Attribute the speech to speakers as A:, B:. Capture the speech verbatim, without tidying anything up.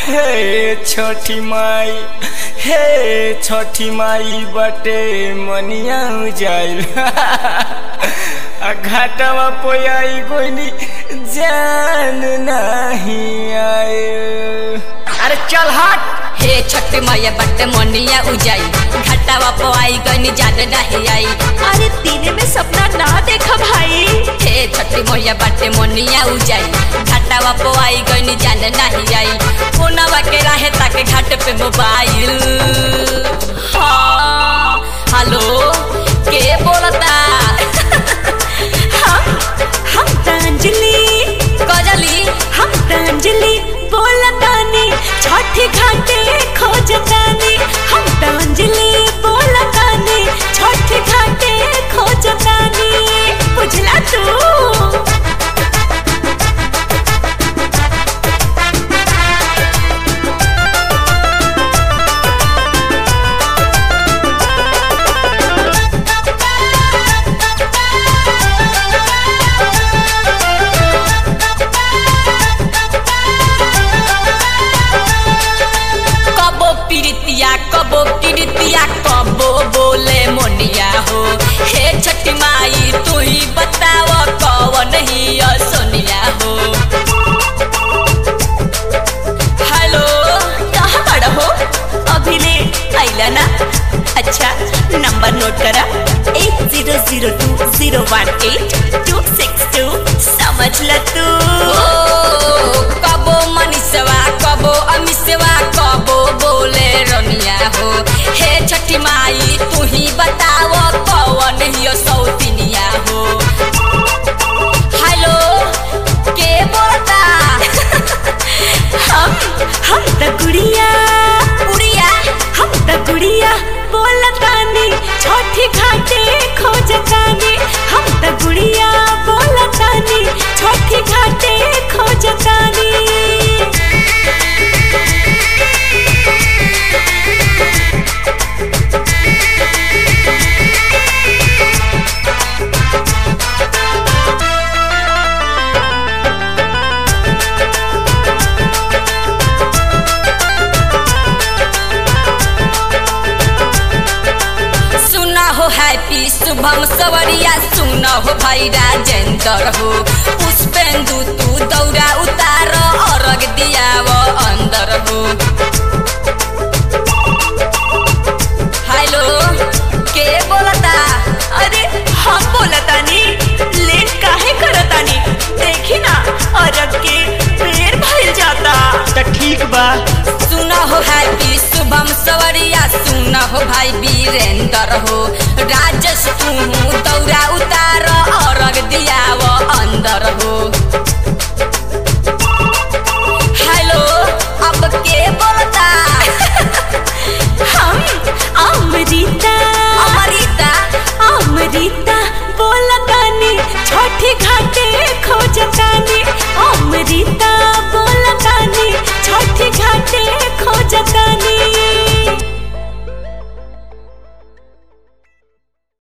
A: हे छोटी माई हे छोटी माई बटे मनिया जाइल घाटवा पोयाई गोइनी जान नहीं आए। अरे चल हट।
B: हे छोटी मैया बटे मनिया उजाई घाटावा पोआई गनी जान नहीं आई।
C: अरे तीने में सपना ना देखा भाई।
B: हे छोटी मैया बटे मनिया उजाई घाटावा पोआई गनी जान नहीं आई। फोनवा के रहे ताके घाट पे मोबाइल। हाँ हेलो के बोलता?
C: हम हम तंजलि
B: कजली
C: हम तंजलि बोलतानी छठी घाटे खोजतानी। हम तंजलि बोलतानी छठी घाटे खोजतानी। बुझला तू?
B: कबो कीर्तिया कबो बोले मोनिया हो। हे छठी माई तू ही बताव कौन ही सोनिया हो। हेलो
C: कहाँ बड़ा हो? अभी ले आइला ना? अच्छा नंबर नोट करा eight zero zero two zero one eight two six two. समझ ल तू?
B: कबो मनीषवा कबो अमिषवा कबो बोले रनिया हो। हे छठी माई तू ही बताव कौन ही सौतिनिया हो। हेलो के बोलता?
C: हम हम त गुड़िया
B: गुड़िया
C: हम त गुड़िया बोलतानी छठी घाटे खोजतानी। हम त गुड़िया बोलतानी छठी घाटे खोजतानी।
B: हैप्पी शुभम सवरिया सुना हो भाई राजेंद्र हो। पुष्पेंदु तू दौरा उतार अर्घ दिया वो अंदर हो। हेलो के बोलता?
C: अरे हम बोलतानी लेट काहे करतानी? देखी ना अर्घ के बेर भइल जाता।
A: त ठीक बा।
B: सुना हो हैप्पी शुभम सवरिया सुना हो भाई वीरेंद्र